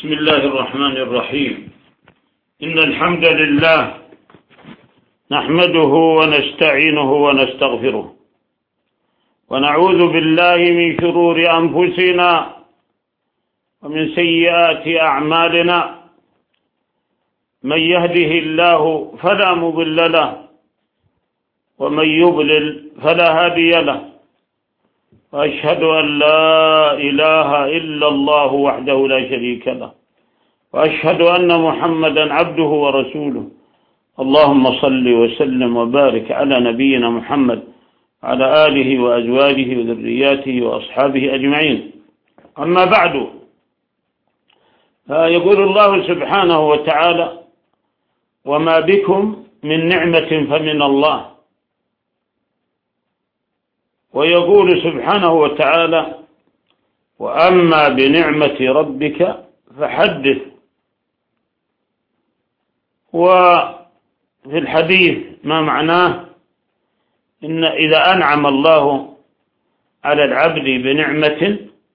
بسم الله الرحمن الرحيم. إن الحمد لله نحمده ونستعينه ونستغفره ونعوذ بالله من شرور أنفسنا ومن سيئات أعمالنا. من يهده الله فلا مضل له ومن يضلل فلا هادي له، وأشهد أن لا إله إلا الله وحده لا شريك له، وأشهد أن محمدا عبده ورسوله. اللهم صل وسلم وبارك على نبينا محمد على آله وأزواجه وذرياته وأصحابه أجمعين. أما بعد، فيقول الله سبحانه وتعالى: وما بكم من نعمة فمن الله. ويقول سبحانه وتعالى: وأما بنعمة ربك فحدث. وفي الحديث ما معناه إن إذا أنعم الله على العبد بنعمة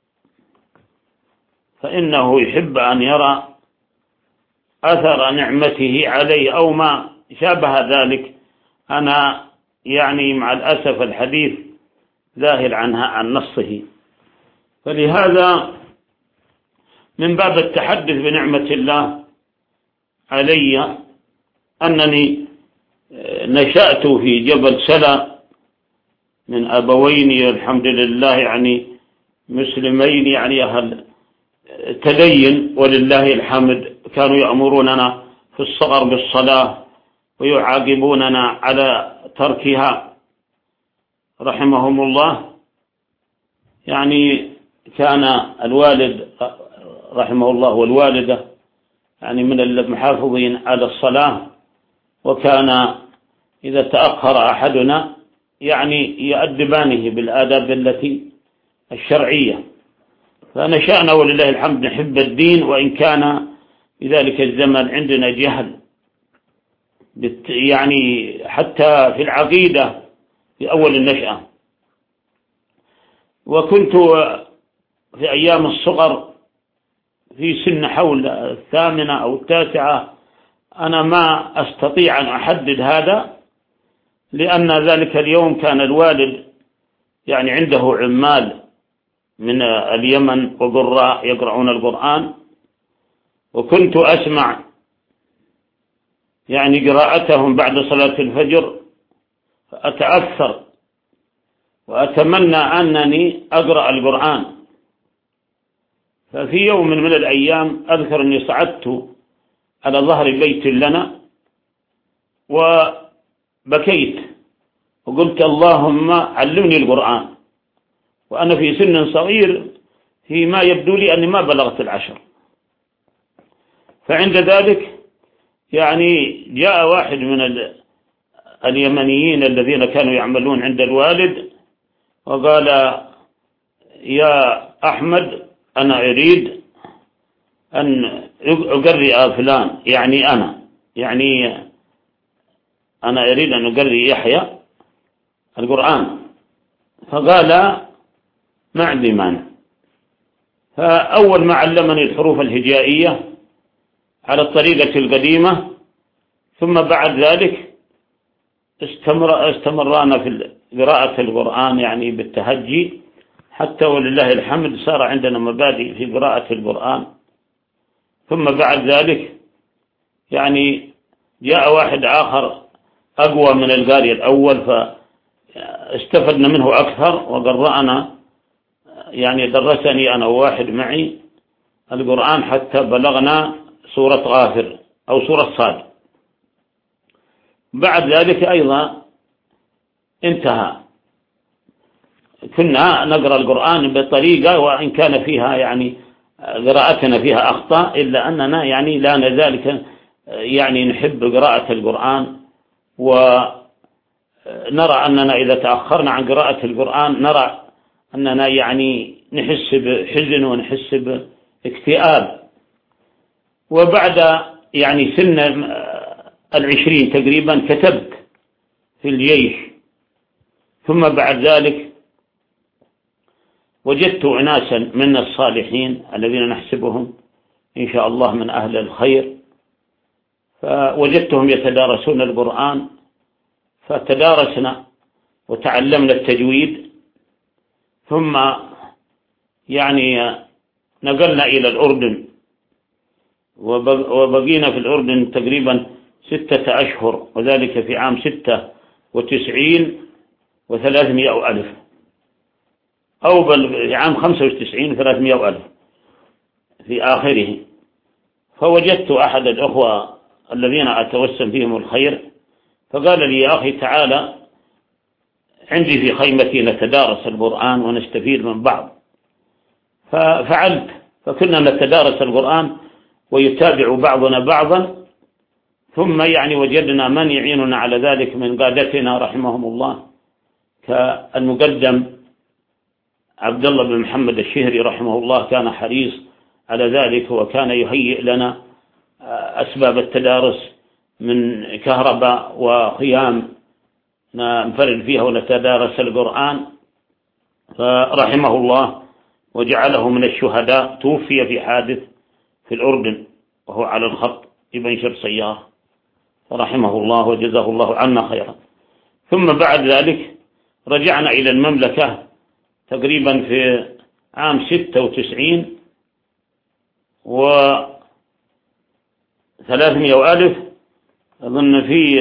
فإنه يحب أن يرى أثر نعمته عليه أو ما شابه ذلك. أنا مع الأسف الحديث ذاهل عن نصه، فلهذا من باب التحدث بنعمة الله علي أنني نشأت في جبل سلا من أبوين الحمد لله مسلمين، أهل تدين ولله الحمد. كانوا يأمروننا في الصغر بالصلاة ويعاقبوننا على تركها رحمهم الله. كان الوالد رحمه الله والوالدة من المحافظين على الصلاة، وكان إذا تأخر أحدنا يؤدبانه بالآداب التي الشرعية. فنشأنا ولله الحمد نحب الدين، وإن كان في ذلك الزمن عندنا جهل حتى في العقيدة في أول النشأة. وكنت في أيام الصغر في سن حول 8 أو 9. أنا ما أستطيع أن أحدد هذا، لأن ذلك اليوم كان الوالد عنده عمال من اليمن وقراء يقرؤون القرآن، وكنت أسمع قراءتهم بعد صلاة الفجر، فأتأثر وأتمنى أنني أقرأ القرآن. ففي يوم من الأيام أذكر أني صعدت على ظهر بيت لنا وبكيت وقلت: اللهم علمني القرآن، وأنا في سن صغير، فيما يبدو لي أني ما بلغت 10. فعند ذلك جاء واحد من اليمنيين الذين كانوا يعملون عند الوالد وقال: يا أحمد، أنا أريد أن أقرئ فلان، أنا أريد أن أقرئ يحيى القرآن. فقال: ما عندي مانع. فأول ما علمني الحروف الهجائية على الطريقة القديمة، ثم بعد ذلك استمرنا في قراءة القرآن بالتهجي، حتى ولله الحمد صار عندنا مبادئ في قراءة القرآن. ثم بعد ذلك جاء واحد آخر أقوى من القارئ الأول، فاستفدنا منه أكثر وقرأنا، درسني أنا وواحد معي القرآن حتى بلغنا سورة غافر أو سورة صاد. بعد ذلك أيضا انتهى. كنا نقرأ القرآن بطريقة، وإن كان فيها قراءتنا فيها أخطاء، إلا أننا لا نزال نحب قراءة القرآن، ونرى أننا إذا تأخرنا عن قراءة القرآن نرى أننا نحس بحزن ونحس باكتئاب. وبعد سن 20 تقريبا كتبت في الجيش. ثم بعد ذلك وجدت أناسا من الصالحين الذين نحسبهم إن شاء الله من أهل الخير، فوجدتهم يتدارسون القرآن، فتدارسنا وتعلمنا التجويد، ثم يعني نقلنا إلى الأردن، وبقينا في الأردن تقريبا 6 أشهر، وذلك في عام 96 و300 ألف، أو في عام 95 و300 ألف في آخره. فوجدت أحد الأخوة الذين أتوسم فيهم الخير، فقال لي: يا أخي تعالى عندي في خيمتي نتدارس القرآن ونستفيد من بعض. ففعلت، فكنا نتدارس القرآن ويتابع بعضنا بعضا، ثم يعني وجدنا من يعيننا على ذلك من قادتنا رحمهم الله، كالمقدم عبد الله بن محمد الشهري رحمه الله، كان حريص على ذلك، وكان يهيئ لنا أسباب التدارس من كهرباء وخيام ننفرد فيها ونتدارس القرآن، فرحمه الله وجعله من الشهداء. توفي في حادث في الأردن وهو على الخط يبنشر سيارة، فرحمه الله وجزاه الله عنا خيرا. ثم بعد ذلك رجعنا إلى المملكة تقريبا في عام 96 و300 ألف، أظن في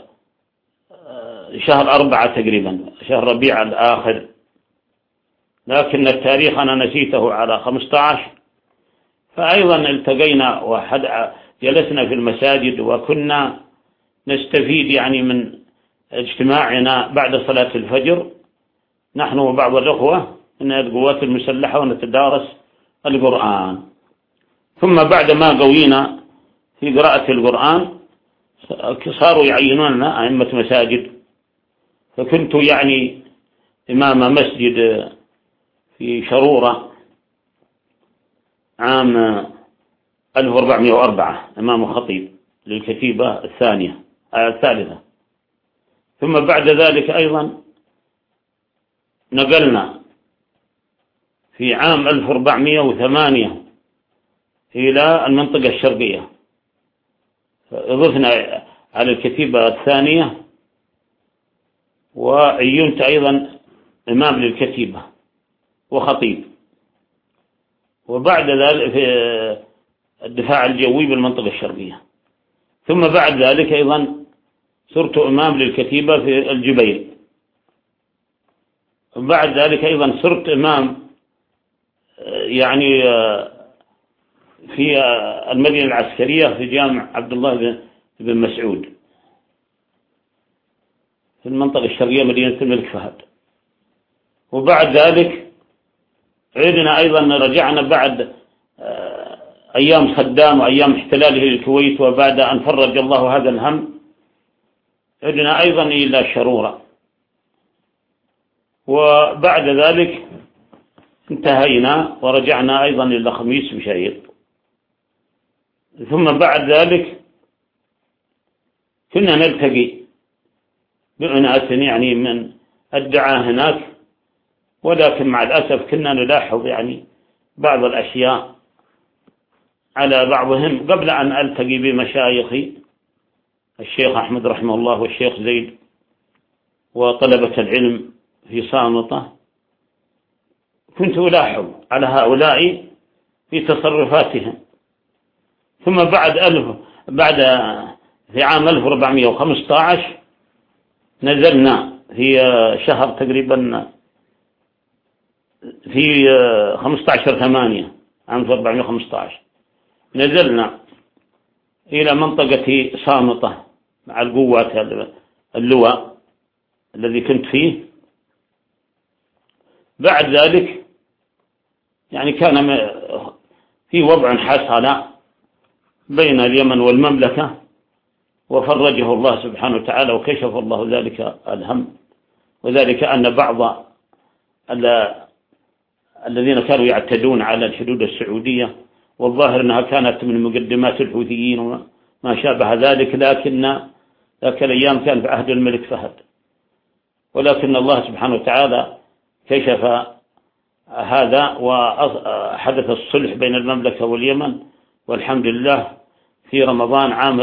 شهر 4 تقريبا، شهر ربيع الآخر، لكن التاريخ أنا نسيته على 15. فأيضا التقينا جلسنا في المساجد، وكنا نستفيد يعني من اجتماعنا بعد صلاة الفجر نحن وبعض الأخوة من القوات المسلحة، ونتدارس القرآن. ثم بعد ما قوينا في قراءة القرآن صاروا يعينوننا أئمة مساجد، فكنت يعني إمام مسجد في شرورة عام 1404، إمام خطيب للكتيبة الثالثة. ثم بعد ذلك أيضا نقلنا في عام 1408 إلى المنطقة الشرقية، فأضفنا على الكتيبة الثانية، وعينت أيضا إمام للكتيبة وخطيب. وبعد ذلك في الدفاع الجوي بالمنطقة الشرقية. ثم بعد ذلك أيضا صرت إمام للكتيبة في الجبيل. وبعد ذلك أيضا صرت إمام يعني في المدينة العسكرية في جامع عبد الله بن مسعود في المنطقة الشرقية مدينة الملك فهد. وبعد ذلك عدنا أيضا، رجعنا بعد أيام صدام وأيام احتلاله للكويت، وبعد أن فرج الله هذا الهم عدنا أيضا إلى شرورة. وبعد ذلك انتهينا ورجعنا أيضا إلى خميس بشيط. ثم بعد ذلك كنا نلتقي بأناس يعني من الدعاء هناك، ولكن مع الأسف كنا نلاحظ يعني بعض الأشياء على بعضهم قبل أن ألتقي بمشايخي الشيخ أحمد رحمه الله والشيخ زيد وطلبة العلم في صامتة. كنت ألاحظ على هؤلاء في تصرفاتهم. ثم بعد في عام 1415 نزلنا في شهر تقريبا في 15/8 عام 1415 نزلنا إلى منطقة صامتة مع القوات اللواء الذي كنت فيه. بعد ذلك يعني كان في وضع حصل بين اليمن والمملكة، وفرجه الله سبحانه وتعالى وكشف الله ذلك الهم، وذلك أن بعض الذين كانوا يعتدون على الحدود السعودية، والظاهر أنها كانت من مقدمات الحوثيين وما شابه ذلك، لكن ذاك الأيام كان في عهد الملك فهد، ولكن الله سبحانه وتعالى كشف هذا وحدث الصلح بين المملكة واليمن، والحمد لله في رمضان عام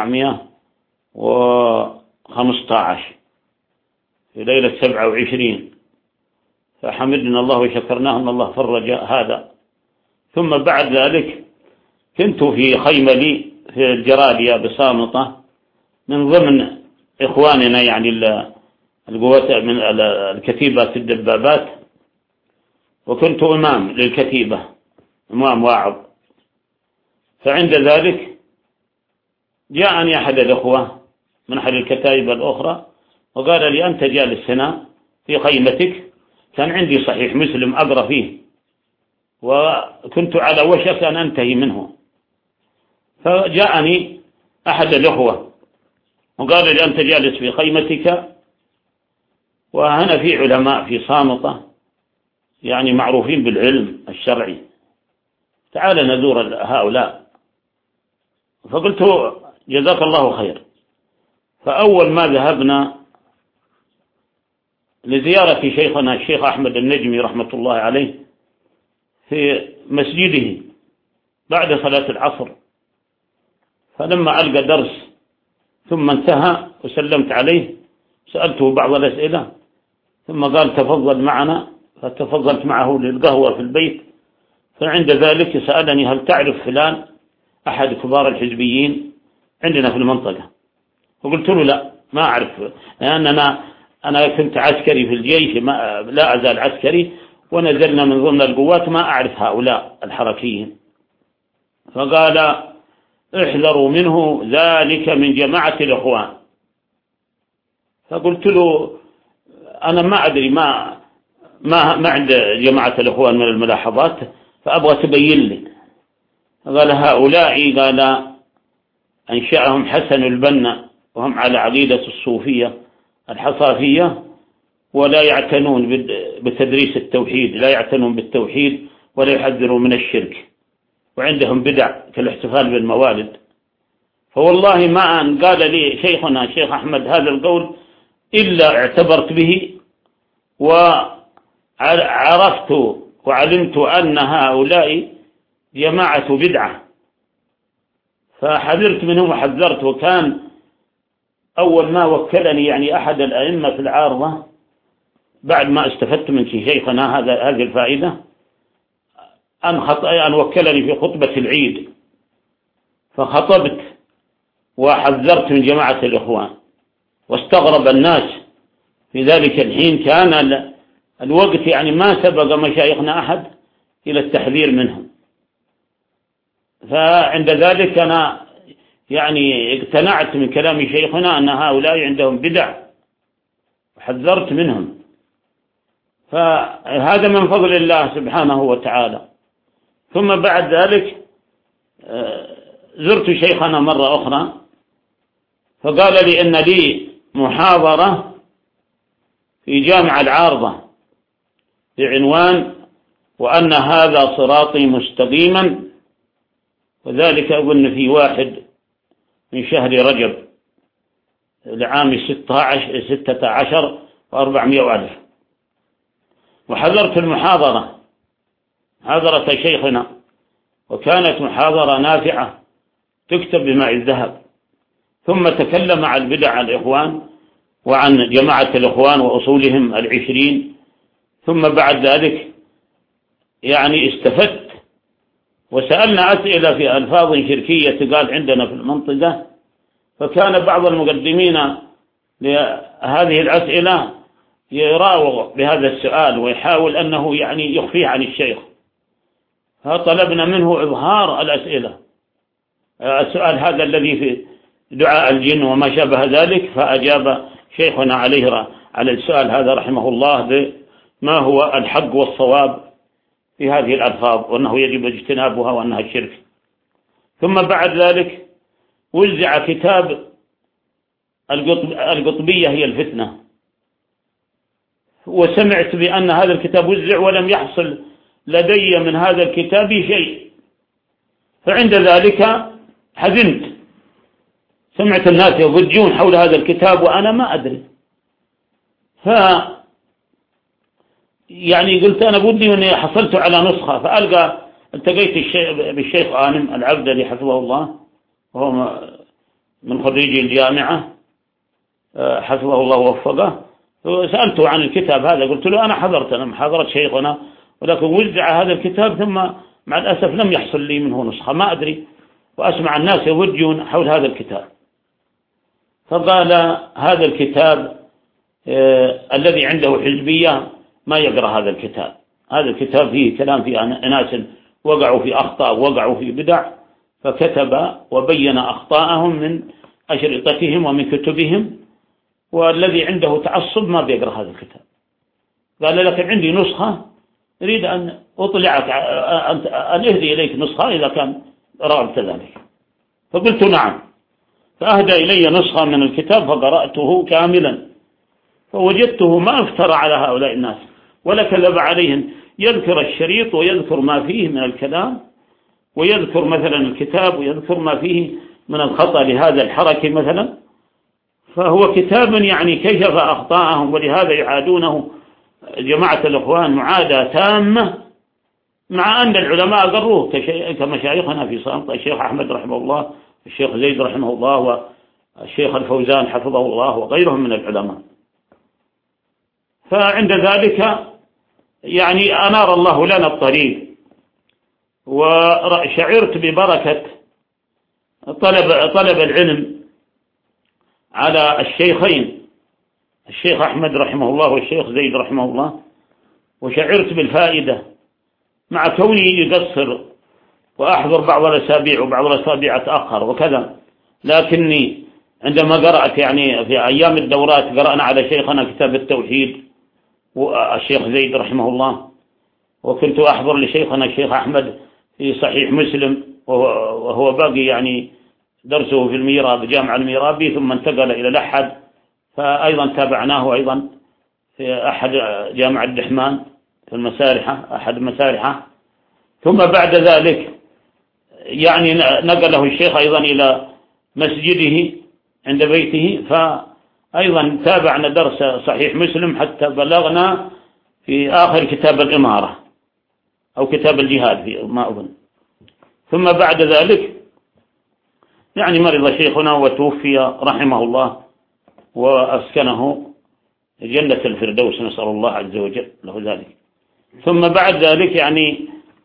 1415 في ليلة 27، فحمدنا الله وشكرناه أن الله فرج هذا. ثم بعد ذلك كنت في خيمة لي في الجرالية بصامطة من ضمن إخواننا، يعني القوات من الكتيبة الدبابات، وكنت إمام للكتيبة، إمام واعظ. فعند ذلك جاءني أحد الأخوة من أحد الكتائب الأخرى وقال لي: أنت جالس هنا في خيمتك، كان عندي صحيح مسلم أقرأ فيه وكنت على وشك أن أنتهي منه، فجاءني أحد الأخوة وقال لي: أنت جالس في خيمتك وهنا في علماء في صامتة يعني معروفين بالعلم الشرعي، تعال نزور هؤلاء. فقلت: جزاك الله خير. فأول ما ذهبنا لزيارة شيخنا الشيخ أحمد النجمي رحمة الله عليه في مسجده بعد صلاة العصر، فلما ألقى درس ثم انتهى وسلمت عليه سألته بعض الأسئلة، ثم قال: تفضل معنا، فتفضلت معه للقهوة في البيت. فعند ذلك سألني: هل تعرف فلان أحد كبار الحزبيين عندنا في المنطقة؟ فقلت له: لا، ما أعرف، لأن أنا كنت عسكري في الجيش، لا أزال عسكري، ونزلنا من ضمن القوات، ما أعرف هؤلاء الحركيين. فقال: احذروا منه، ذلك من جماعة الإخوان. فقلت له: أنا ما أدري، ما عند جماعة الإخوان من الملاحظات، فأبغى تبين لي. قال: هؤلاء، قال أنشأهم حسن البنا، وهم على عقيدة الصوفية الحصافية، ولا يعتنون بتدريس التوحيد، لا يعتنون بالتوحيد ولا يحذرون من الشرك، وعندهم بدع كالاحتفال بالموالد. فوالله ما أن قال لي شيخنا الشيخ أحمد هذا القول إلا اعتبرت به، وعرفت وعلمت أن هؤلاء جماعة بدعة، فحذرت منهم وحذرت. وكان أول ما وكلني يعني أحد الأئمة في العارضة بعد ما استفدت من شيخنا هذه الفائدة، أن وكلني في خطبة العيد، فخطبت وحذرت من جماعة الإخوان. واستغرب الناس في ذلك الحين، كان الوقت يعني ما سبق مشايخنا أحد إلى التحذير منهم. فعند ذلك أنا يعني اقتنعت من كلام شيخنا أن هؤلاء عندهم بدع، وحذرت منهم. فهذا من فضل الله سبحانه وتعالى. ثم بعد ذلك زرت شيخنا مرة أخرى، فقال لي إن لي محاضرة في جامع العارضة بعنوان: وأن هذا صراطي مستقيما، وذلك أظن في 1 من شهر رجب لعام 16 و400,000. وحضرت المحاضرة، حضرت شيخنا، وكانت محاضرة نافعة تكتب بماء الذهب. ثم تكلم عن بدع الإخوان وعن جماعة الإخوان وأصولهم 20. ثم بعد ذلك يعني استفدت، وسألنا أسئلة في ألفاظ شركية قال عندنا في المنطقة، فكان بعض المقدمين لهذه الأسئلة يراوغ بهذا السؤال ويحاول أنه يعني يخفيه عن الشيخ، فطلبنا منه إظهار الأسئلة، السؤال هذا الذي في دعاء الجن وما شابه ذلك. فأجاب شيخنا على السؤال هذا رحمه الله بما هو الحق والصواب في هذه الألفاظ، وأنه يجب اجتنابها وأنها الشرك. ثم بعد ذلك وزع كتاب القطبية هي الفتنة، وسمعت بأن هذا الكتاب وزع ولم يحصل لدي من هذا الكتاب شيء، فعند ذلك حزنت، سمعت الناس يضجون حول هذا الكتاب وأنا ما أدري. يعني قلت أنا بدي أني حصلت على نسخة، فألقى التقيت بالشيخ غانم العبدلي حفظه الله، وهو من خريجي الجامعة حفظه الله ووفقه. سألته عن الكتاب هذا، قلت له أنا حضرت محاضرة شيخنا، ولكن وزع هذا الكتاب ثم مع الأسف لم يحصل لي منه نسخة، ما أدري، وأسمع الناس يوجون حول هذا الكتاب. فقال هذا الكتاب الذي عنده حزبية ما يقرأ هذا الكتاب، هذا الكتاب فيه كلام في أناس وقعوا في أخطاء، وقعوا في بدع، فكتب وبين أخطاءهم من أشرطتهم ومن كتبهم، والذي عنده تعصب ما بيقرأ هذا الكتاب. قال لكن عندي نسخة أريد أن أطلعك، أن أهدي إليك نسخة إذا كان رغبت ذلك. فقلت نعم، فأهدى إلي نسخة من الكتاب فقرأته كاملا، فوجدته ما افترى على هؤلاء الناس ولا كذب عليهم، يذكر الشريط ويذكر ما فيه من الكلام، ويذكر مثلا الكتاب ويذكر ما فيه من الخطأ لهذا الحركة مثلا. فهو كتاب يعني كشف أخطاءهم، ولهذا يعادونه جماعة الإخوان معاداة تامة، مع أن العلماء قروه كمشايخنا في صامت، الشيخ أحمد رحمه الله، الشيخ زيد رحمه الله، والشيخ الفوزان حفظه الله، وغيرهم من العلماء. فعند ذلك يعني أنار الله لنا الطريق، وشعرت ببركة طلب العلم على الشيخين، الشيخ أحمد رحمه الله والشيخ زيد رحمه الله، وشعرت بالفائدة مع كوني يقصر وأحضر بعض الأسابيع وبعض الأسابيع أتأخر وكذا، لكني عندما قرأت يعني في أيام الدورات قرأنا على شيخنا كتاب التوحيد والشيخ زيد رحمه الله، وكنت أحضر لشيخنا الشيخ أحمد في صحيح مسلم، وهو باقي يعني درسه في الميراب جامع الميرابي، ثم انتقل إلى الأحد، فأيضا تابعناه أيضا في أحد جامع الدحمان في المسارحة، أحد المسارحة. ثم بعد ذلك يعني نقله الشيخ أيضا إلى مسجده عند بيته، فأيضا تابعنا درس صحيح مسلم حتى بلغنا في آخر كتاب الإمارة أو كتاب الجهاد في ما أظن. ثم بعد ذلك يعني مرض شيخنا وتوفي رحمه الله، وأسكنه جنة الفردوس، نسأل الله عز وجل له ذلك. ثم بعد ذلك يعني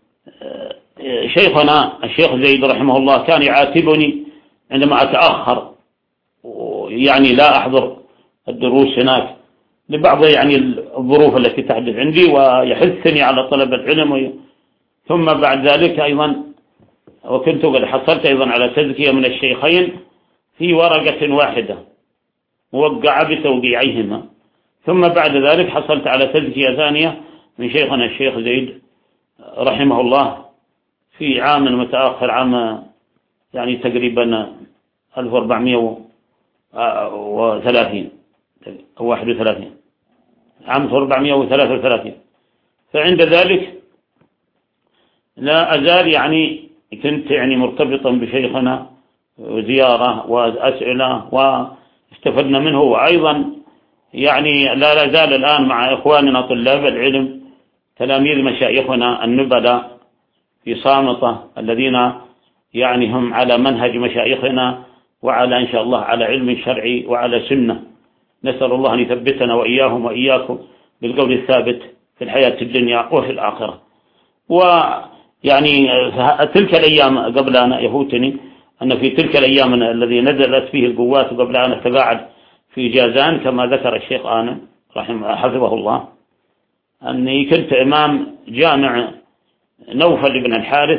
شيخنا الشيخ زيد رحمه الله كان يعاتبني عندما أتأخر، يعني لا أحضر الدروس هناك لبعض يعني الظروف التي تحدث عندي، ويحثني على طلب العلم. ثم بعد ذلك أيضا وكنت قد حصلت أيضا على تزكية من الشيخين في ورقة واحدة موقعة بتوقيعيهما. ثم بعد ذلك حصلت على تزكية ثانية من شيخنا الشيخ زيد رحمه الله في عام متأخر، عام يعني تقريبا 1430 أو 31، عام 1433. فعند ذلك لا أزال يعني كنت يعني مرتبطا بشيخنا، وزيارة وأسئلة واستفدنا منه، وأيضا يعني لا زال الآن مع إخواننا طلاب العلم تلاميذ مشايخنا النبلاء في صامتة الذين يعني هم على منهج مشايخنا، وعلى إن شاء الله على علم شرعي وعلى سنة. نسأل الله أن يثبتنا وإياهم وإياكم بالقول الثابت في الحياة الدنيا وفي الآخرة. ويعني تلك الأيام قبل أن يفوتني أن في تلك الأيام الذي نزلت فيه القوات قبل أن أتقاعد في جازان كما ذكر الشيخ آنم حفظه الله، أني كنت إمام جامع نوفل بن الحارث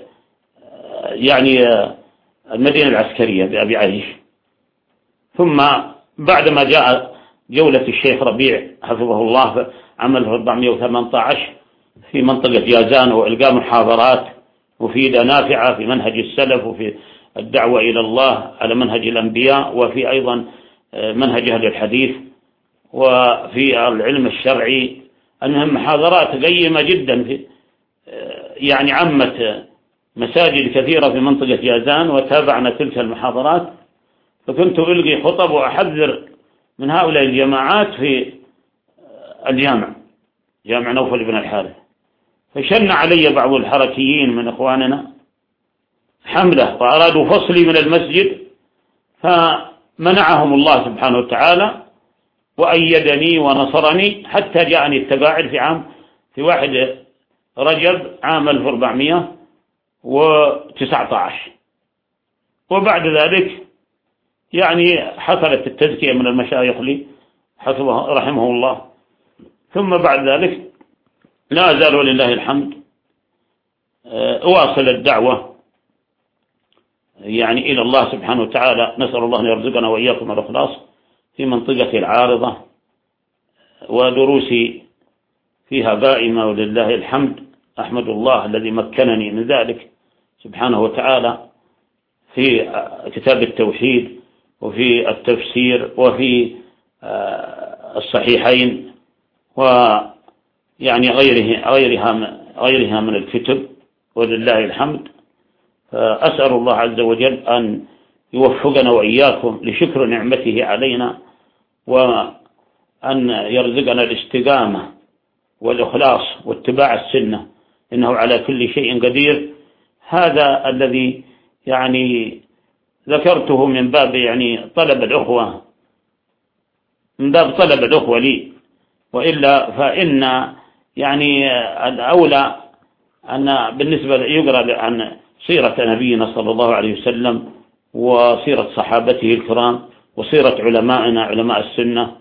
يعني المدينة العسكرية بأبي عريش. ثم بعدما جاء جولة الشيخ ربيع حفظه الله في عام 1418 في منطقة جازان، وإلقاء محاضرات مفيدة نافعة في منهج السلف وفي الدعوة إلى الله على منهج الأنبياء، وفي أيضا منهج أهل الحديث، وفي العلم الشرعي. المهم محاضرات قيمة جدا في يعني عمت مساجد كثيرة في منطقة جازان، وتابعنا تلك المحاضرات. فكنت ألقي خطب وأحذر من هؤلاء الجماعات في الجامع، جامع نوفل بن الحارث. فشن علي بعض الحركيين من إخواننا حملة وأرادوا فصلي من المسجد، فمنعهم الله سبحانه وتعالى وأيدني ونصرني حتى جاءني التباعد في 1 رجب عام 1419. وبعد ذلك يعني حصلت التزكية من المشايخ لي رحمه الله، ثم بعد ذلك لا أزال ولله الحمد أواصل الدعوة يعني إلى الله سبحانه وتعالى. نسأل الله أن يرزقنا وإياكم الإخلاص في منطقة العارضة، ودروسي فيها قائمة ولله الحمد. أحمد الله الذي مكنني من ذلك سبحانه وتعالى في كتاب التوحيد وفي التفسير وفي الصحيحين ويعني غيرها من الكتب ولله الحمد. فأسأل الله عز وجل أن يوفقنا وإياكم لشكر نعمته علينا، وأن يرزقنا الاستقامة والإخلاص واتباع السنة، إنه على كل شيء قدير. هذا الذي يعني ذكرته من باب يعني طلب الأخوة لي، وإلا فإن يعني الأولى أن بالنسبة يقرأ عن سيرة نبينا صلى الله عليه وسلم وسيرة صحابته الكرام وسيرة علمائنا علماء السنة.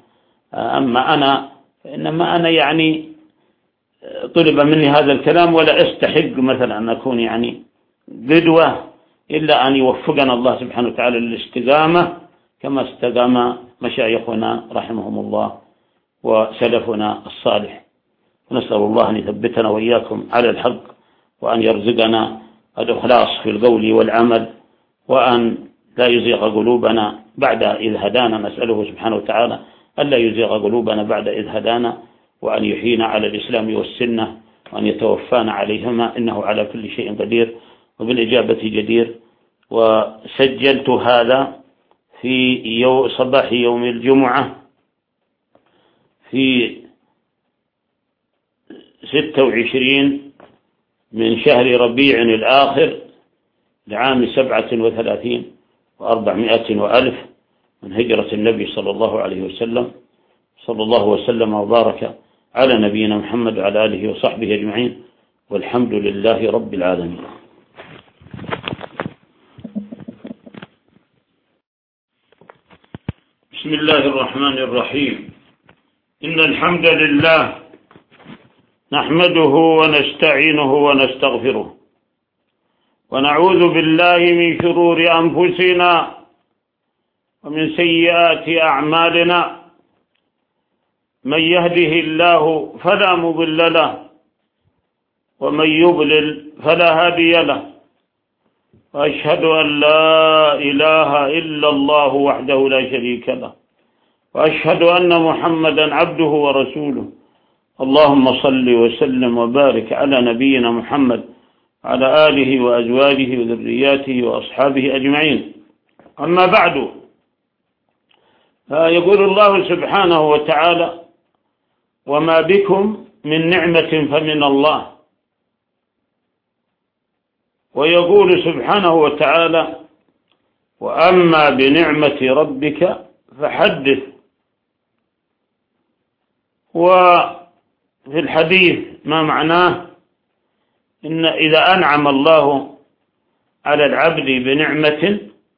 إنما أنا يعني طلب مني هذا الكلام ولا أستحق مثلا أن أكون يعني قدوة، إلا أن يوفقنا الله سبحانه وتعالى للاستقامة كما استقام مشايخنا رحمهم الله وسلفنا الصالح. نسأل الله أن يثبتنا وإياكم على الحق، وأن يرزقنا الإخلاص في القول والعمل، وأن لا يزيغ قلوبنا بعد إذ هدانا. نسأله سبحانه وتعالى أن لا يزيغ قلوبنا بعد إذ هدانا، وأن يحيينا على الإسلام والسنة، وأن يتوفانا عليهما، إنه على كل شيء قدير وبالإجابة جدير. وسجلت هذا في صباح يوم الجمعة في 26 من شهر ربيع الآخر لعام 37 و400 وألف من هجرة النبي صلى الله عليه وسلم. صلى الله وسلم وبارك على نبينا محمد وعلى آله وصحبه أجمعين، والحمد لله رب العالمين. بسم الله الرحمن الرحيم. إن الحمد لله نحمده ونستعينه ونستغفره، ونعوذ بالله من شرور أنفسنا ومن سيئات أعمالنا. من يهده الله فلا مضل له، ومن يضلل فلا هادي له، وأشهد أن لا إله إلا الله وحده لا شريك له، وأشهد أن محمدا عبده ورسوله. اللهم صل وسلم وبارك على نبينا محمد وعلى آله وأزواجه وذرياته وأصحابه أجمعين. أما بعد، فيقول الله سبحانه وتعالى: وما بكم من نعمة فمن الله. ويقول سبحانه وتعالى: وأما بنعمة ربك فحدث. وفي الحديث ما معناه إن إذا أنعم الله على العبد بنعمة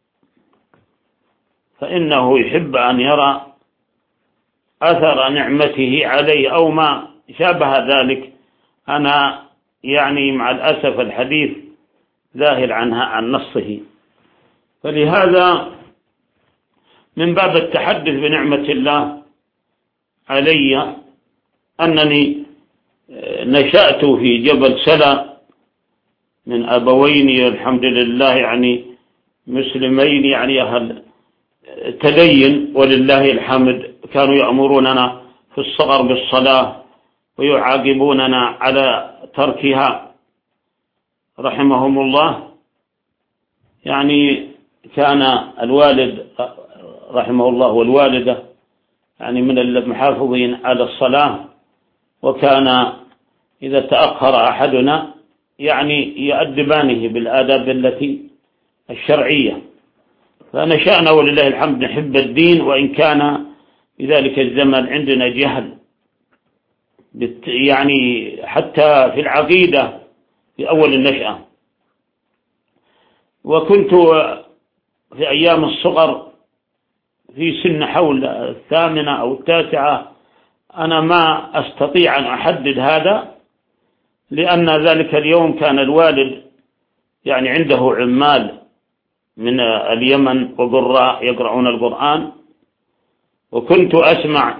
فإنه يحب أن يرى أثر نعمته عليه أو ما شابه ذلك. أنا يعني مع الأسف الحديث ذاهل عن نصه، فلهذا من باب التحدث بنعمة الله علي أنني نشأت في جبل سلا من أبوين الحمد لله يعني مسلمين، يعني أهل تدين ولله الحمد. كانوا يأمروننا في الصغر بالصلاة ويعاقبوننا على تركها رحمهم الله. يعني كان الوالد رحمه الله والوالدة يعني من المحافظين على الصلاة، وكان إذا تأخر أحدنا يعني يؤدبانه بالآداب التي الشرعية. فنشأنا ولله الحمد نحب الدين، وإن كان في ذلك الزمن عندنا جهل يعني حتى في العقيدة في أول النشأة. وكنت في أيام الصغر في سن حول 8 أو 9 أنا ما أستطيع أن أحدد هذا، لأن ذلك اليوم كان الوالد يعني عنده عمال من اليمن وقراء يقرؤون القرآن، وكنت أسمع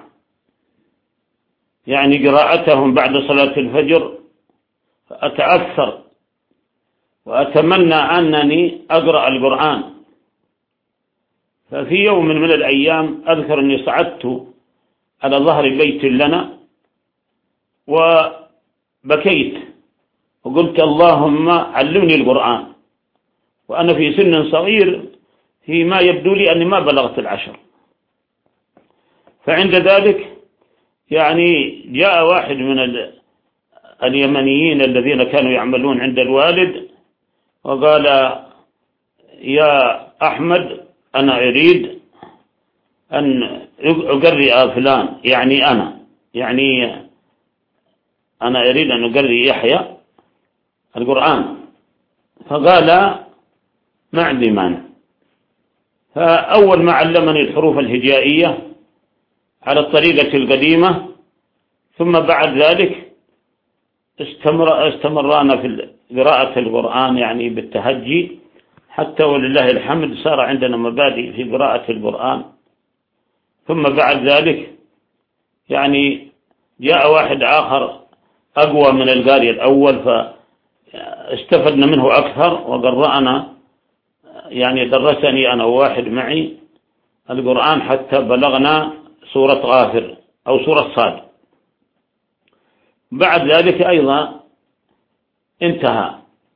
يعني قراءتهم بعد صلاة الفجر فأتأثر وأتمنى أنني أقرأ القرآن. ففي يوم من الأيام أذكر أني صعدت على ظهر بيت لنا وبكيت وقلت اللهم علمني القرآن، وأنا في سن صغير فيما يبدو لي أني ما بلغت 10. فعند ذلك يعني جاء واحد من اليمنيين الذين كانوا يعملون عند الوالد وقال يا أحمد أنا أريد أن أقرئ فلان، يعني أنا أريد أن أقرئ يحيى القرآن. فقال ما عندي مانع. فأول ما علمني الحروف الهجائية على الطريقة القديمة، ثم بعد ذلك استمرنا في قراءة القرآن يعني بالتهجي، حتى ولله الحمد صار عندنا مبادئ في قراءة القرآن. ثم بعد ذلك يعني جاء واحد آخر أقوى من القارئ الأول فاستفدنا منه أكثر وقرأنا، يعني درسني أنا وواحد معي القرآن حتى بلغنا سورة غافر أو سورة صاد. بعد ذلك أيضا انتهى.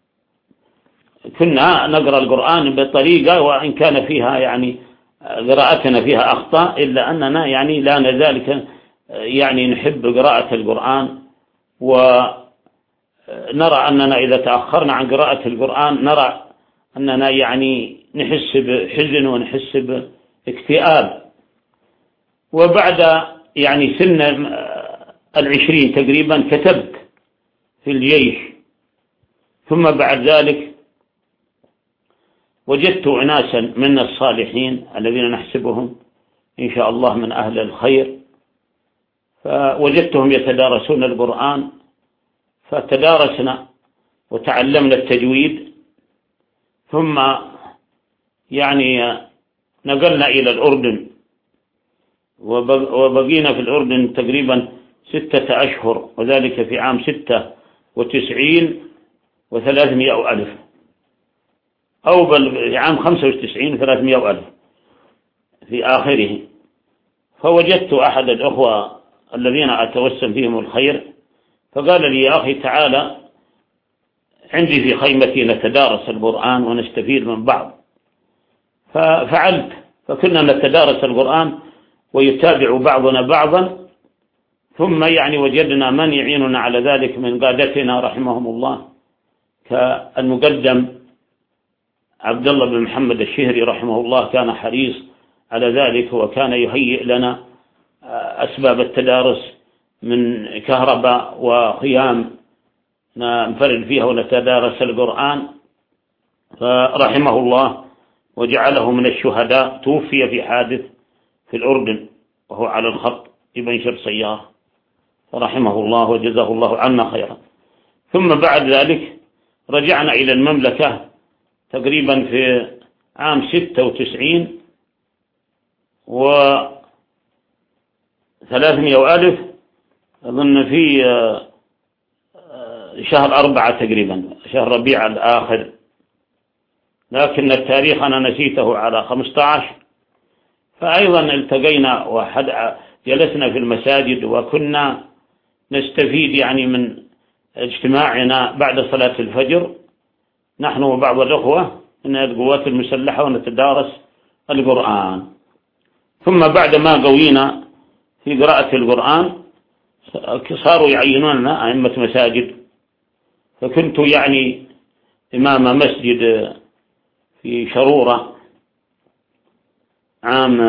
كنا نقرأ القرآن بطريقة وإن كان فيها يعني قراءتنا فيها أخطاء، إلا أننا يعني لا نزال يعني نحب قراءة القرآن، ونرى أننا إذا تأخرنا عن قراءة القرآن نرى أننا يعني نحس بحزن ونحس باكتئاب. وبعد يعني سن 20 تقريبا كتبت في الجيش. ثم بعد ذلك وجدت أناسا من الصالحين الذين نحسبهم إن شاء الله من أهل الخير، فوجدتهم يتدارسون القرآن، فتدارسنا وتعلمنا التجويد. ثم يعني نقلنا إلى الأردن، وبقينا في الأردن تقريبا 6 أشهر، وذلك في عام 96 و300 ألف، أو في عام 95 و300 ألف في آخره. فوجدت أحد الأخوة الذين أتوسم فيهم الخير فقال لي يا أخي تعالى عندي في خيمتي نتدارس القرآن ونستفيد من بعض. ففعلت، فكنا نتدارس القرآن ويتابع بعضنا بعضا. ثم يعني وجدنا من يعيننا على ذلك من قادتنا رحمهم الله، كالمقدم عبد الله بن محمد الشهري رحمه الله، كان حريص على ذلك وكان يهيئ لنا أسباب التدارس من كهرباء وخيام ننفرد فيها ونتدارس القرآن، فرحمه الله وجعله من الشهداء. توفي في حادث في الأردن وهو على الخط يبنشر سيارة، فرحمه الله وجزاه الله عنا خيرا. ثم بعد ذلك رجعنا إلى المملكة تقريبا في عام 96 و300 ألف، أظن في شهر 4 تقريبا، شهر ربيع الآخر، لكن التاريخ أنا نسيته على 15. فأيضا التقينا جلسنا في المساجد، وكنا نستفيد يعني من اجتماعنا بعد صلاة الفجر نحن وبعض الأخوة من القوات المسلحة ونتدارس القرآن. ثم بعد ما قوينا في قراءة القرآن صاروا يعينوننا أئمة مساجد، فكنت يعني إمام مسجد في شرورة عام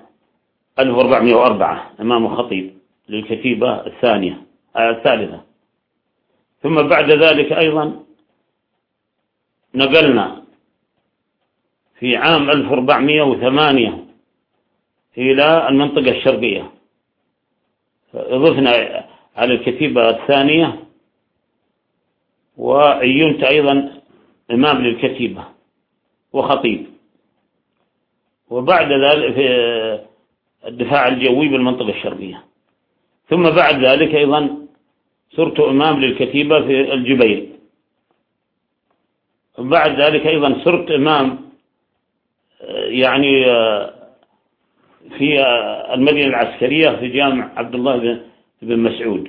1404، إمام خطيب للكتيبة الثالثة. ثم بعد ذلك أيضا نقلنا في عام 1408 إلى المنطقة الشرقية، أضفنا على الكتيبة الثانية، وعينت أيضا إمام للكتيبة وخطيب. وبعد ذلك في الدفاع الجوي بالمنطقة الشرقية. ثم بعد ذلك أيضا صرت إمام للكتيبة في الجبيل. وبعد ذلك أيضا صرت إمام يعني في المدينة العسكرية في جامع عبد الله بن مسعود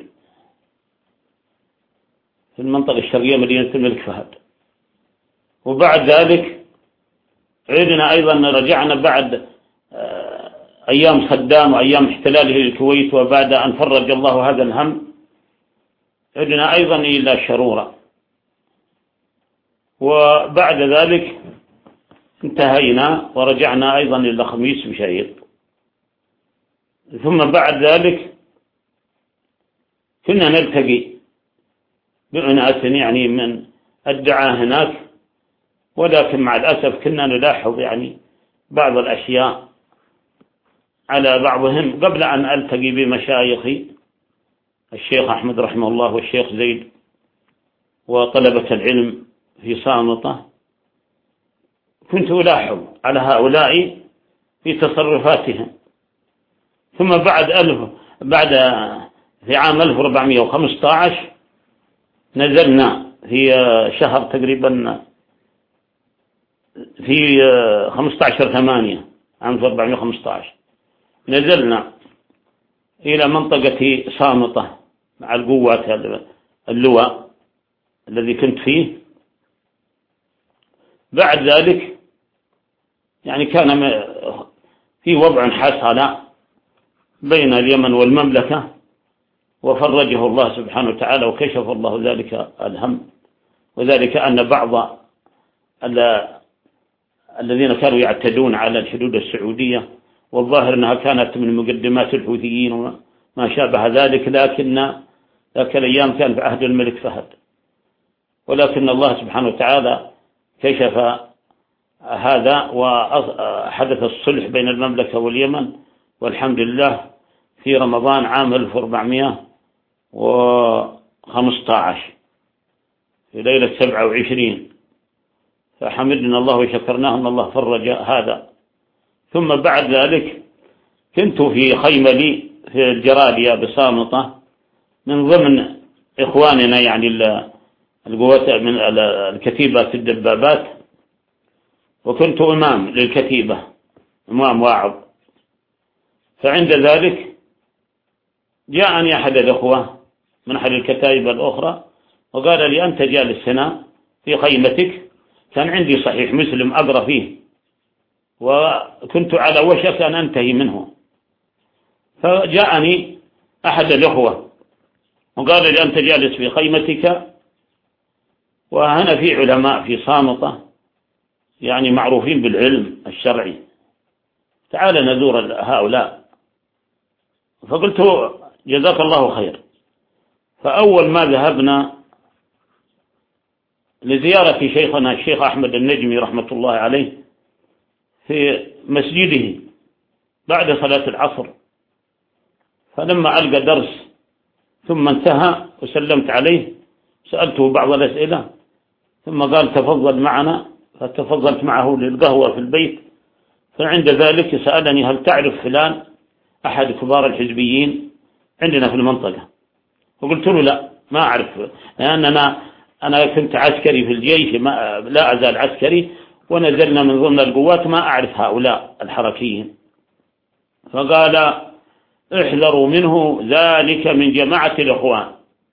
في المنطقة الشرقية مدينة الملك فهد. وبعد ذلك عدنا أيضا، رجعنا بعد أيام صدام وأيام احتلاله للكويت، وبعد أن فرج الله هذا الهم عدنا أيضا إلى شرورة. وبعد ذلك انتهينا ورجعنا أيضا إلى خميس بشير. ثم بعد ذلك كنا نلتقي بأناس يعني من الدعاء هناك، ولكن مع الأسف كنا نلاحظ يعني بعض الأشياء على بعضهم قبل أن ألتقي بمشايخي الشيخ أحمد رحمه الله والشيخ زيد وطلبة العلم في صامتة. كنت ألاحظ على هؤلاء في تصرفاتهم. ثم بعد في عام 1415 نزلنا في شهر تقريبا في 15/8 عام 1415 نزلنا إلى منطقة صامتة مع القوات اللواء الذي كنت فيه. بعد ذلك يعني كان في وضع حصل بين اليمن والمملكة، وفرجه الله سبحانه وتعالى وكشف الله ذلك الهم، وذلك أن بعض الذين كانوا يعتدون على الحدود السعودية، والظاهر أنها كانت من مقدمات الحوثيين وما شابه ذلك، لكن ذاك الأيام كان في عهد الملك فهد، ولكن الله سبحانه وتعالى كشف هذا وحدث الصلح بين المملكة واليمن، والحمد لله في رمضان عام 1415 في ليلة 27، فحمدنا الله وشكرناه أن الله فرج هذا. ثم بعد ذلك كنت في خيمة لي في الجرالية بصامتة من ضمن إخواننا يعني القوات من الكتيبة الدبابات، وكنت إمام للكتيبة، إمام واعظ. فعند ذلك جاءني أحد الأخوة من أحد الكتائب الأخرى وقال لي: أنت جالس هنا في خيمتك. كان عندي صحيح مسلم أقرأ فيه، وكنت على وشك أن أنتهي منه. فجاءني أحد الأخوة وقال لي: أنت جالس في خيمتك، وهنا في علماء في صامتة يعني معروفين بالعلم الشرعي، تعال نزور هؤلاء. فقلت: جزاك الله خير. فأول ما ذهبنا لزيارة شيخنا الشيخ أحمد النجمي رحمة الله عليه في مسجده بعد صلاة العصر، فلما ألقى درس ثم انتهى وسلمت عليه سألته بعض الأسئلة، ثم قال: تفضل معنا. فتفضلت معه للقهوة في البيت. فعند ذلك سألني: هل تعرف فلان أحد كبار الحزبيين عندنا في المنطقة؟ فقلت له: لا، ما أعرف، لأن أنا كنت عسكري في الجيش، لا أزال عسكري، ونزلنا من ضمن القوات، ما أعرف هؤلاء الحركيين. فقال: احذروا منه، ذلك من جماعة الإخوان.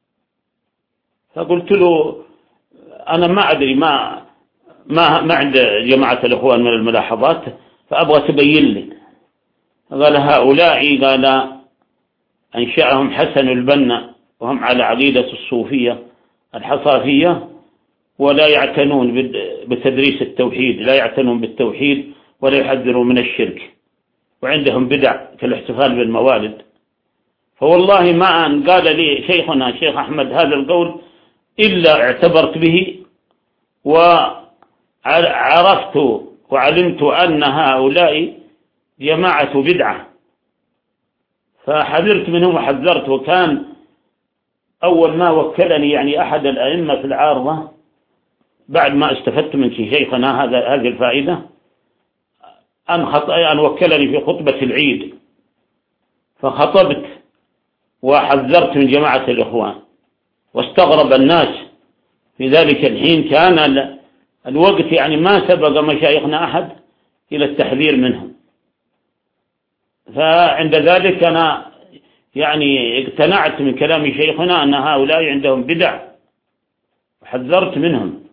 فقلت له: أنا ما أدري، ما عند جماعة الإخوان من الملاحظات، فأبغى تبين لي. قال: هؤلاء، قال أنشأهم حسن البنا، وهم على عقيدة الصوفية الحصافية، ولا يعتنون بتدريس التوحيد، لا يعتنون بالتوحيد ولا يحذرون من الشرك، وعندهم بدع كالاحتفال بالموالد. فوالله ما أن قال لي شيخنا الشيخ أحمد هذا القول إلا اعتبرت به، وعرفت وعلمت أن هؤلاء جماعة بدعة، فحذرت منهم وحذرت. وكان أول ما وكلني يعني أحد الأئمة في العارضة بعد ما استفدت من شيخنا هذه الفائدة، أن وكلني في خطبة العيد، فخطبت وحذرت من جماعة الإخوان. واستغرب الناس في ذلك الحين، كان الوقت يعني ما سبق مشايخنا أحد إلى التحذير منهم. فعند ذلك أنا يعني اقتنعت من كلام شيخنا أن هؤلاء عندهم بدع، وحذرت منهم.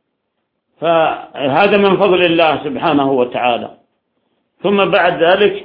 فهذا من فضل الله سبحانه وتعالى. ثم بعد ذلك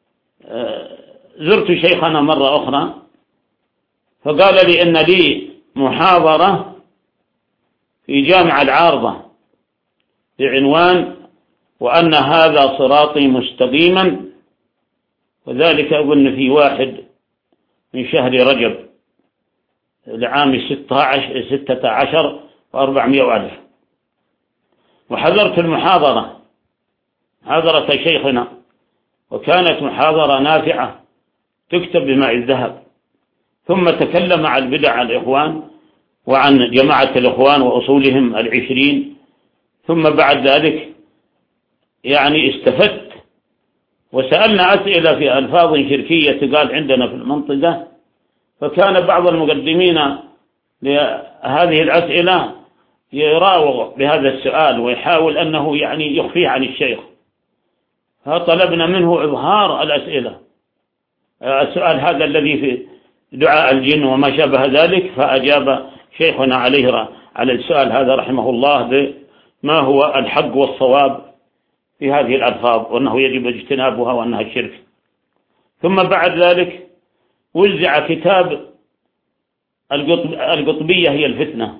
زرت شيخنا مرة أخرى، فقال لي إن لي محاضرة في جامع العارضة بعنوان وأن هذا صراطي مستقيما، وذلك أظن في 1 من شهر رجب لعام 16 و400,000. وحضرت المحاضرة، محاضرة شيخنا، وكانت محاضرة نافعة تكتب بماء الذهب. ثم تكلم عن البدع الإخوان وعن جماعة الإخوان وأصولهم 20. ثم بعد ذلك يعني استفدت، وسألنا أسئلة في ألفاظ شركية قال عندنا في المنطقة، فكان بعض المقدمين لهذه الأسئلة يراوغ بهذا السؤال ويحاول أنه يعني يخفيه عن الشيخ، فطلبنا منه إظهار الأسئلة، السؤال هذا الذي في دعاء الجن وما شابه ذلك. فأجاب شيخنا على السؤال هذا رحمه الله بما هو الحق والصواب في هذه الألفاظ، وأنه يجب اجتنابها وأنها الشرك. ثم بعد ذلك وزع كتاب القطبية هي الفتنة،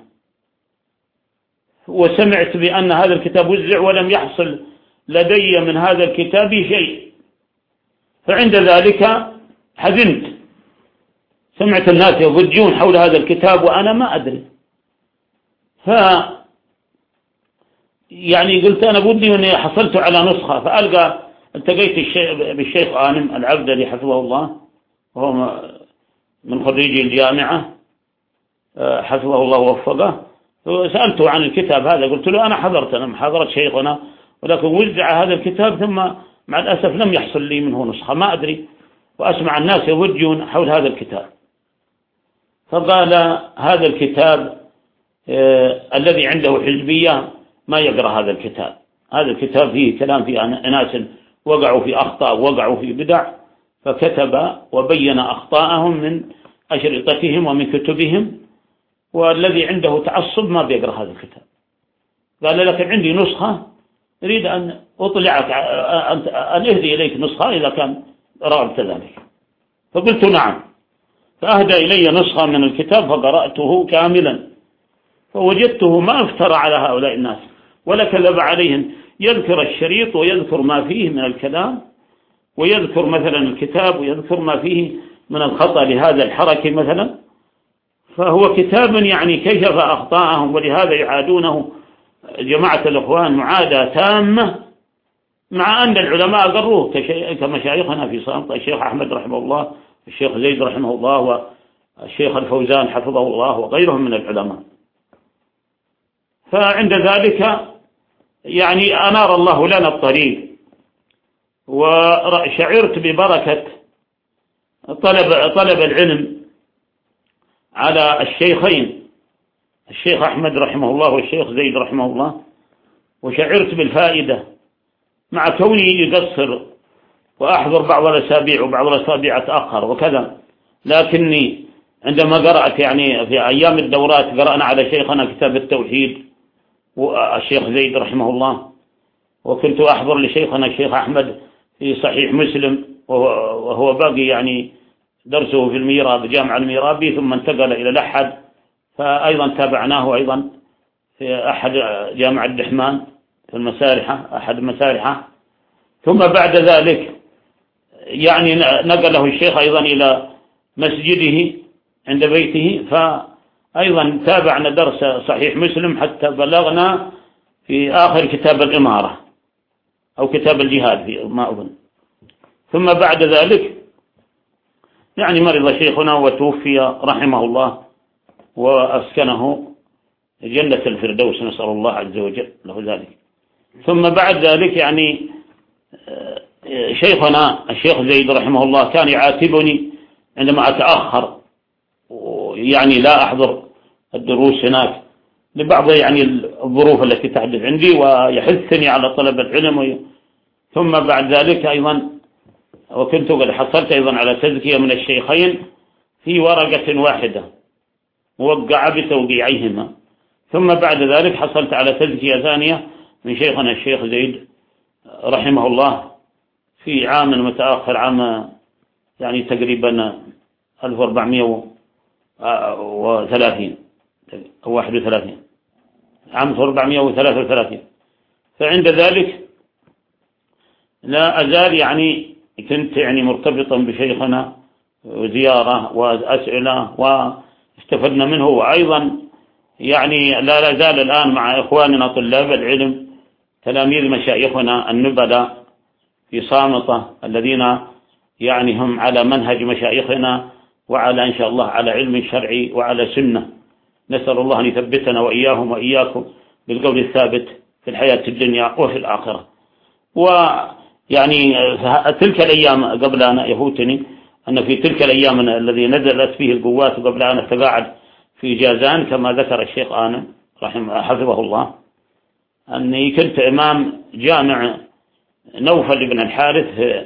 وسمعت بأن هذا الكتاب وزع ولم يحصل لدي من هذا الكتاب شيء، فعند ذلك حزنت. سمعت الناس يضجون حول هذا الكتاب وأنا ما أدري، يعني قلت أنا بدي أني حصلت على نسخة. التقيت بالشيخ غانم العبدلي حفظه الله، وهو من خريجي الجامعة حفظه الله ووفقه، سألته عن الكتاب هذا، قلت له أنا محاضرة شيخنا، ولكن وزع هذا الكتاب ثم مع الأسف لم يحصل لي منه نسخة، ما أدري، وأسمع الناس يضجون حول هذا الكتاب. فقال هذا الكتاب الذي عنده حزبية ما يقرأ هذا الكتاب، هذا الكتاب فيه كلام في ناس وقعوا في أخطاء، وقعوا في بدع، فكتب وبين أخطاءهم من أشرطتهم ومن كتبهم، والذي عنده تعصب ما بيقرأ هذا الكتاب. قال لكن عندي نسخة أريد أن أطلعك، أن أهدي إليك نسخة إذا كان رأيت ذلك. فقلت نعم، فأهدى إلي نسخة من الكتاب فقرأته كاملا، فوجدته ما افترى على هؤلاء الناس ولا كذب عليهم، يذكر الشريط ويذكر ما فيه من الكلام، ويذكر مثلا الكتاب ويذكر ما فيه من الخطأ لهذا الحركة مثلا. فهو كتاب يعني كشف أخطاءهم، ولهذا يعادونه جماعة الإخوان معاداة تامة، مع أن العلماء قروه كمشايخنا في صامت، الشيخ أحمد رحمه الله، الشيخ زيد رحمه الله، والشيخ الفوزان حفظه الله، وغيرهم من العلماء. فعند ذلك يعني أنار الله لنا الطريق، وشعرت ببركة طلب العلم على الشيخين، الشيخ أحمد رحمه الله والشيخ زيد رحمه الله، وشعرت بالفائدة مع كوني يقصر وأحضر بعض الأسابيع وبعض الأسابيع أتأخر وكذا، لكني عندما قرأت يعني في أيام الدورات قرأنا على شيخنا كتاب التوحيد والشيخ زيد رحمه الله، وكنت أحضر لشيخنا الشيخ أحمد في صحيح مسلم، وهو باقي يعني درسه في الميراب جامع الميرابي، ثم انتقل إلى الأحد، فأيضا تابعناه أيضا في أحد جامع الدحمان في المسارحة، أحد المسارحة. ثم بعد ذلك يعني نقله الشيخ أيضا إلى مسجده عند بيته، فأيضا تابعنا درس صحيح مسلم حتى بلغنا في آخر كتاب الإمارة أو كتاب الجهاد في ما أظن. ثم بعد ذلك يعني مرض شيخنا وتوفي رحمه الله وأسكنه جنة الفردوس، نسأل الله عز وجل له ذلك. ثم بعد ذلك يعني شيخنا الشيخ زيد رحمه الله كان يعاتبني عندما أتأخر يعني لا أحضر الدروس هناك لبعض يعني الظروف التي تحدث عندي، ويحثني على طلب العلم. ثم بعد ذلك أيضا وكنت قد حصلت أيضا على تزكية من الشيخين في ورقة واحدة موقعة بتوقيعيهما. ثم بعد ذلك حصلت على تزكية ثانية من شيخنا الشيخ زيد رحمه الله في عام متأخر، عام يعني تقريبا 1430 أو 31، عام 1433. فعند ذلك لا أزال يعني كنت يعني مرتبطا بشيخنا وزيارة وأسئلة واستفدنا منه، وأيضا يعني لا زال الآن مع إخواننا طلاب العلم تلاميذ مشايخنا النبلاء في صامتة الذين يعني هم على منهج مشايخنا وعلى إن شاء الله على علم شرعي وعلى سنة. نسأل الله أن يثبتنا وإياهم وإياكم بالقول الثابت في الحياة الدنيا وفي الآخرة. ويعني تلك الأيام قبل أن يفوتني أن في تلك الأيام الذي نزلت فيه القوات قبل أن أتقاعد في جازان كما ذكر الشيخ آنم حفظه الله، أني كنت إمام جامع نوفل بن الحارث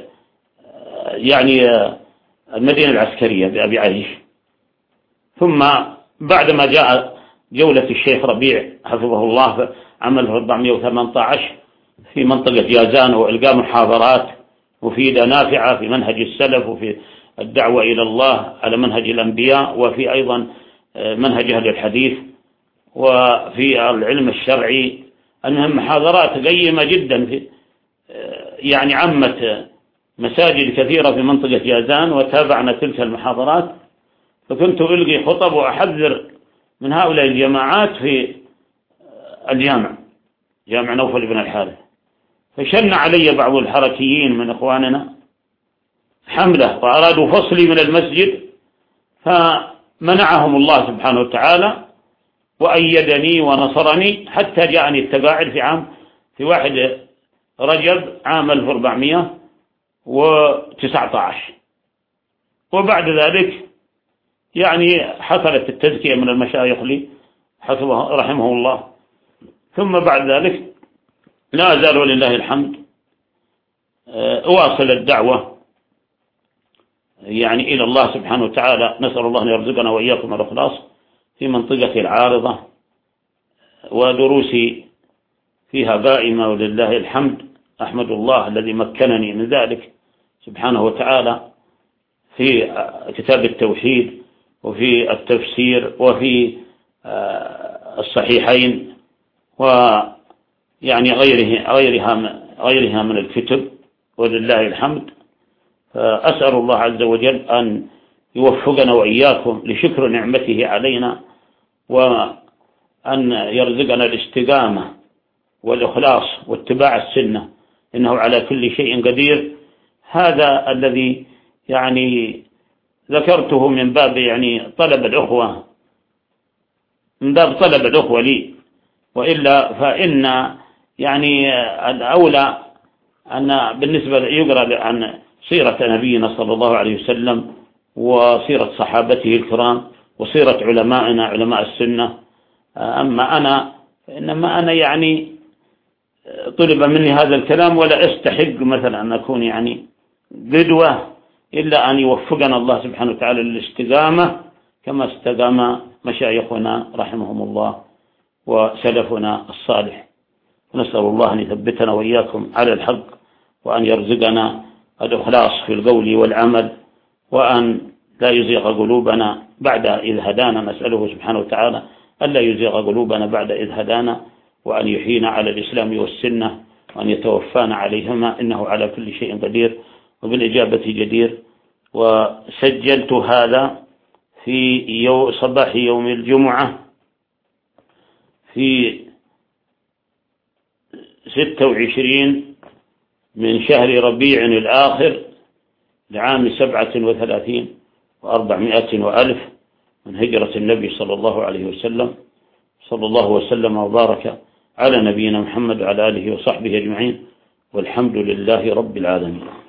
يعني المدينة العسكرية بأبي عريش. ثم بعدما جاء جولة الشيخ ربيع حفظه الله في عام 1418 في منطقة جازان وإلقاء محاضرات مفيدة نافعة في منهج السلف وفي الدعوة إلى الله على منهج الأنبياء وفي أيضا منهج أهل الحديث وفي العلم الشرعي، المهم محاضرات قيمة جدا في يعني عمت مساجد كثيرة في منطقة جازان وتابعنا تلك المحاضرات. فكنت ألقي خطب وأحذر من هؤلاء الجماعات في الجامع، جامع نوفل بن الحارث. فشن علي بعض الحركيين من إخواننا حملة وأرادوا فصلي من المسجد، فمنعهم الله سبحانه وتعالى وأيدني ونصرني حتى جاءني التقاعد في 1 رجب عام 1419. وبعد ذلك يعني حصلت التزكية من المشايخ لي رحمه الله. ثم بعد ذلك لا أزال ولله الحمد أواصل الدعوة يعني إلى الله سبحانه وتعالى. نسأل الله أن يرزقنا وإياكم الإخلاص في منطقة العارضة، ودروسي فيها قائمة ولله الحمد. أحمد الله الذي مكنني من ذلك سبحانه وتعالى في كتاب التوحيد وفي التفسير وفي الصحيحين ويعني غيرها من الكتب ولله الحمد. فأسأل الله عز وجل أن يوفقنا وإياكم لشكر نعمته علينا، وأن يرزقنا الاستقامة والإخلاص واتباع السنة، إنه على كل شيء قدير. هذا الذي يعني ذكرته من باب يعني طلب الأخوة لي، وإلا فإن يعني الأولى أن بالنسبة يقرأ عن سيرة نبينا صلى الله عليه وسلم وسيرة صحابته الكرام وسيرة علمائنا علماء السنة. أما أنا فإنما أنا يعني طلب مني هذا الكلام ولا أستحق مثلا أن أكون يعني قدوة، إلا أن يوفقنا الله سبحانه وتعالى للاستقامة كما استقام مشايخنا رحمهم الله وسلفنا الصالح. نسأل الله أن يثبتنا وإياكم على الحق، وأن يرزقنا الإخلاص في القول والعمل، وأن لا يزيغ قلوبنا بعد إذ هدانا، نسأله سبحانه وتعالى ألا يزيغ قلوبنا بعد إذ هدانا، وأن يحيينا على الإسلام والسنة، وأن يتوفانا عليهما، إنه على كل شيء قدير وبالإجابة جدير. وسجلت هذا في صباح يوم الجمعة في 26 من شهر ربيع الآخر لعام 37 و400 وألف من هجرة النبي صلى الله عليه وسلم. صلى الله وسلم وبارك على نبينا محمد وعلى آله وصحبه أجمعين، والحمد لله رب العالمين.